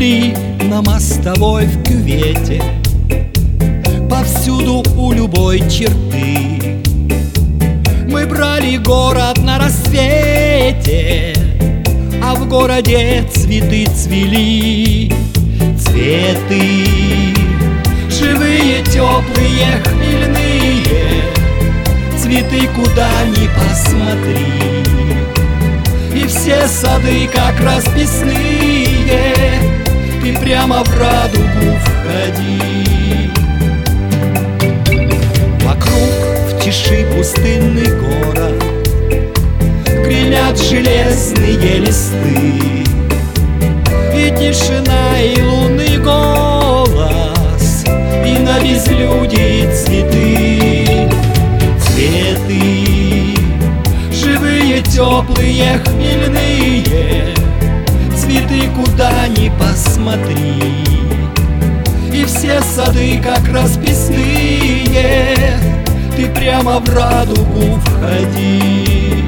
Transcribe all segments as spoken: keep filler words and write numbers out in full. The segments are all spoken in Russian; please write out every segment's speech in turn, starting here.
цвели на мостовой в кювете, повсюду у любой черты. Мы брали город на рассвете, а в городе цветы цвели. Цветы живые, теплые, хмельные, цветы куда ни посмотри. И все сады как расписные, ты прямо в радугу входи. Вокруг в тиши пустынный город, гремят железные листы, и тишина, и лунный голос, и на безлюдии цветы. Цветы живые, теплые, хмельные, цветы куда ни посмотри. И все сады как расписные, ты прямо в радугу входи.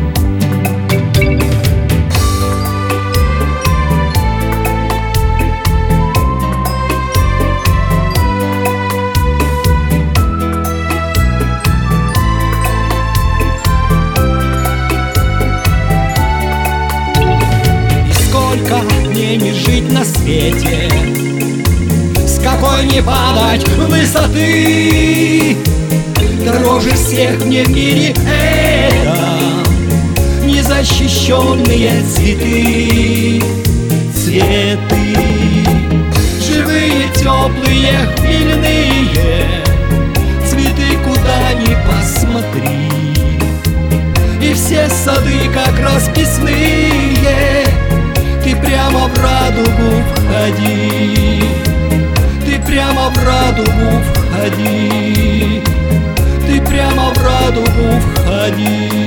Мне не жить на свете, с какой не падать высоты. Дороже всех мне в мире это незащищенные цветы. Цветы живые, теплые, хмельные, цветы куда ни посмотри. И все сады как расписные, ты прямо в радугу входи. Ты прямо в радугу входи. Ты прямо в радугу входи.